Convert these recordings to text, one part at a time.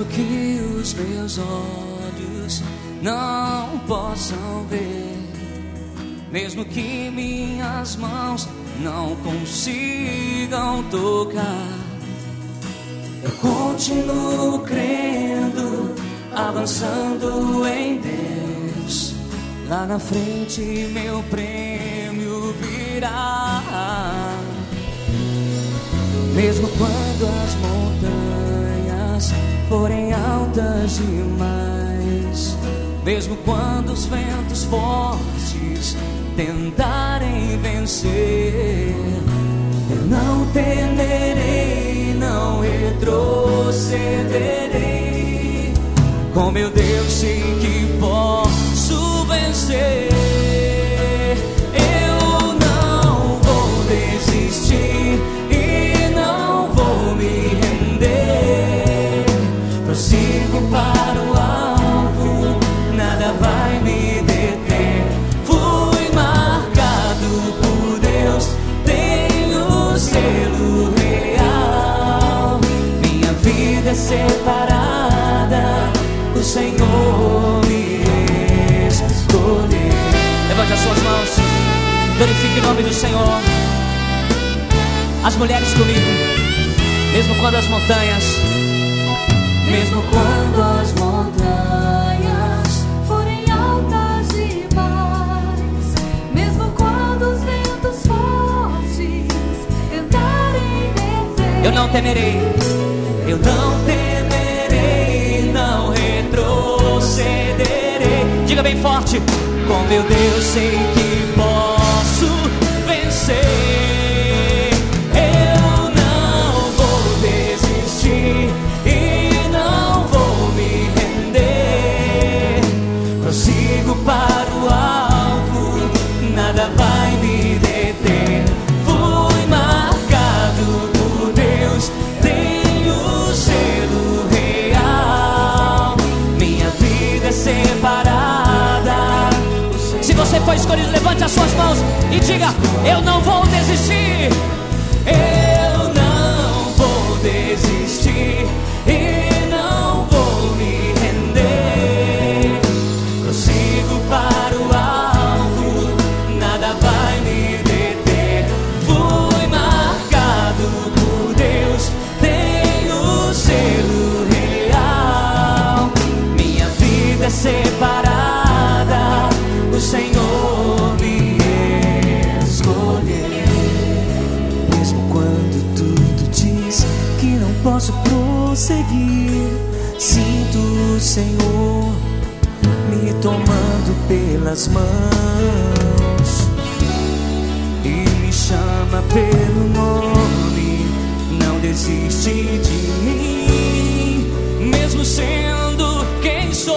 mesmo que os meus olhos não possam ver, mesmo que minhas mãos não consigam tocar, eu continuo crendo, avançando em Deus. Lá na frente meu prêmio virá. Mesmo quando as montanhas forem altas demais, mesmo quando os ventos fortes tentarem vencer, eu não temerei, não retrocederei. Com meu Deus sei que posso vencer. Eu não vou desistir e não vou me render. Prossigo para o alvo, nada vai me deter. Fui marcado por Deus, tenho selo real. Minha vida é separada, o Senhor me escolheu. Levante as suas mãos, glorifique o nome do Senhor. As mulheres comigo. Mesmo quando as montanhas forem altas demais, mesmo quando os ventos fortes tentarem deter, eu não temerei, não retrocederei. Diga bem forte: com meu Deus sei que posso vencer. Eu não vou desistir e não vou me render. Prossigo para o alvo, nada vai me deter. Fui marcado por Deus, tenho selo real. Minha vida é separada. Se você foi escolhido, levante as suas mãos e diga: eu não vou desistir. Eu não vou desistir e não vou me render. Prossigo para o alvo, nada vai me deter. Fui marcado por Deus, tenho selo real. Minha vida é separada, o Senhor me escolheu. Mesmo quando tudo diz que não posso prosseguir, sinto o Senhor me tomando pelas mãos e me chama pelo nome. Não desiste de mim, mesmo sendo quem sou.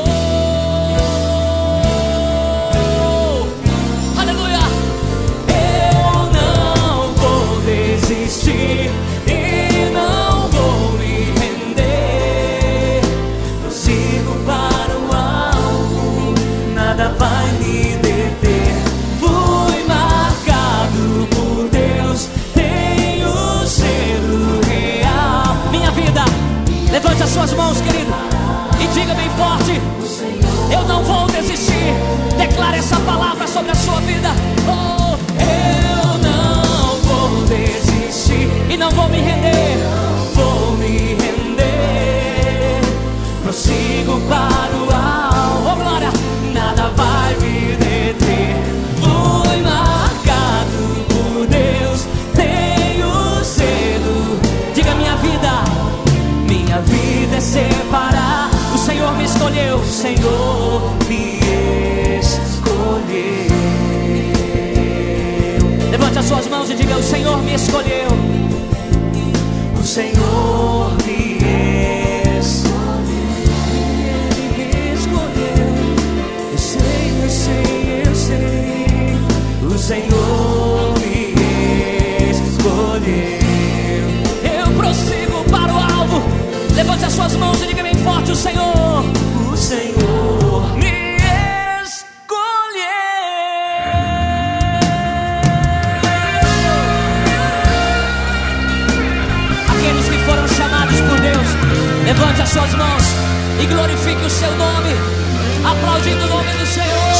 E não vou me render. Prossigo para o alvo, nada vai me deter. Fui marcado por Deus, tenho selo real. Minha vida, levante as suas mãos, querido, e diga bem forte: eu não vou desistir. Declare essa palavra sobre a sua vida. Oh, eu não vou desistir e não vou me render. Vou me render. Prossigo para o alvo. Oh, glória! Nada vai me deter. Fui marcado por Deus, tenho selo. Diga: minha vida é separar. O Senhor me escolheu, o Senhor me escolheu. Levante as suas mãos e diga: o Senhor me escolheu. O Senhor me escolheu. Ele me escolheu. Eu sei. O Senhor me escolheu. Eu prossigo para o alvo. Levante as suas mãos e diga bem forte: o Senhor me escolheu. Aqueles que foram chamados por Deus, levante as suas mãos e glorifique o seu nome, aplaudindo o nome do Senhor.